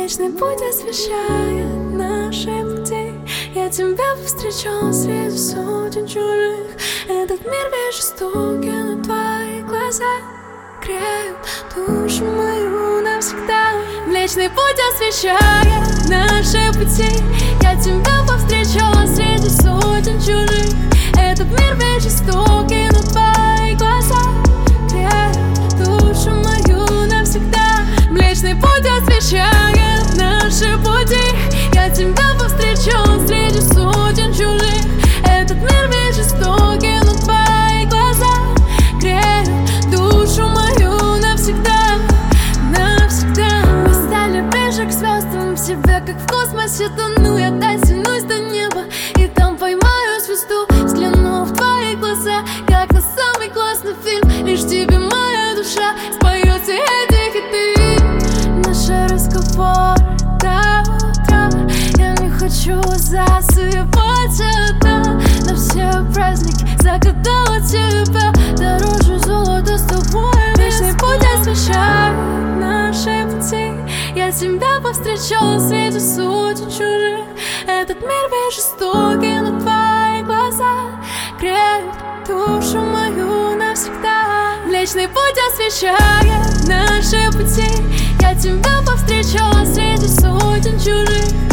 Млечный путь освещает наши пути. Я тебя повстречал среди сотен чужих. Этот мир весь жестокий, но твои глаза греют душу мою навсегда. Млечный путь освещает наши пути. Я тебя повстречала среди сотен чужих. Этот мир весь жестокий, но твои глаза греют душу мою навсегда. Млечный путь освещает наши пути. Я тебя повстречала среди сотен чужих. Этот мир весь жестокий, но твои глаза греют душу мою навсегда, навсегда. Мы стали ближе к звездам, в себе как в космосе тону. Я дотянусь до неба и там поймаю звезду. Взгляну в твои глаза, как на самый классный фильм. Лишь тебе моя душа споет все эти хиты. Наши разговоры до утра. Я не хочу засыпать одна. На все праздники загадала тебя. Дороже золота с тобой. Вечный путь освещает наши пути. Я тебя повстречала среди сотен чужих. Этот мир весь жестокий, но твои глаза греют душу мою навсегда. Млечный путь освещает наши пути. Я тебя повстречала среди сотен чужих.